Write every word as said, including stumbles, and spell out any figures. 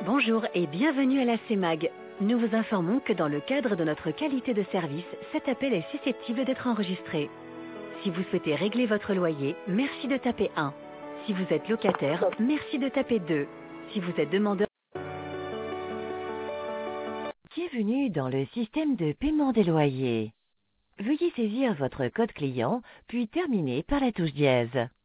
Bonjour et bienvenue à la C E M A G. Nous vous informons que dans le cadre de notre qualité de service, cet appel est susceptible d'être enregistré. Si vous souhaitez régler votre loyer, merci de taper un. Si vous êtes locataire, merci de taper deux. Si vous êtes demandeur... Bienvenue dans le système de paiement des loyers. Veuillez saisir votre code client, puis terminer par la touche dièse.